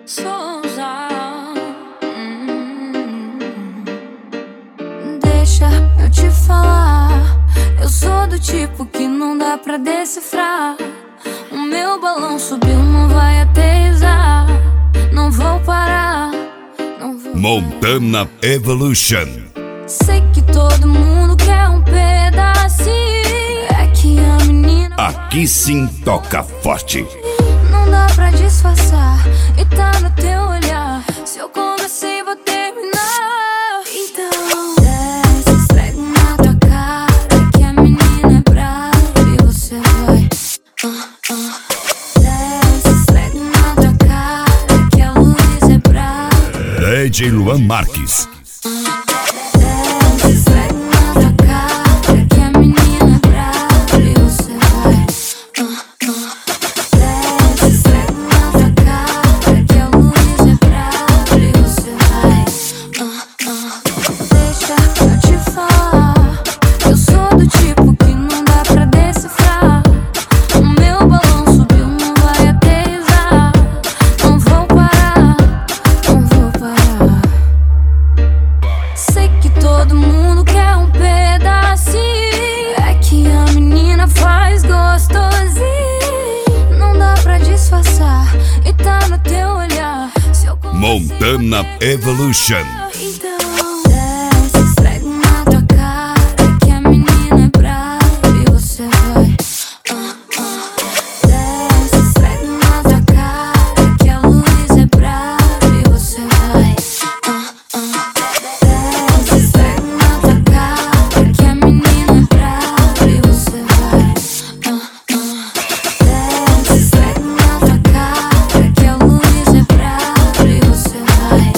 Souza. Deixa eu te falar, eu sou do tipo que não dá pra decifrar. O meu balão subiu, não vai aterrissar. Não vou parar, não vou Montana Evolution. Sei que todo mundo quer um pedacinho. É que a menina Aqui sim toca forte. não dá pra disfarçar e tá no teu olhar. Se eu comecei, vou terminar. Então desce, esfrega na tua cara que a menina é brava e você vai desce, esfrega na tua cara que a luz é brava. DJ Luan Marques. Desce, esfrega na tua cara que a menina é brava e você vai desce, esfrega na tua cara que a luz é brava e você vai Deixa eu te falar, eu sou do tipo que não dá pra decifrar. O meu balão subiu, não vai aterrissar. Não vou parar, não vou parar. Sei que todo mundo quer um pedacinho. É que a menina faz gostosinho. Não dá pra disfarçar e tá no teu olhar. Se eu Montana Evolution. Então desce, esfrega na tua cara que a menina é brava e você vai desce, esfrega na tua cara que a luz é brava e você vai desce, esfrega na tua cara que a menina é brava e você vai desce, esfrega na tua cara que a luz é brava e você vai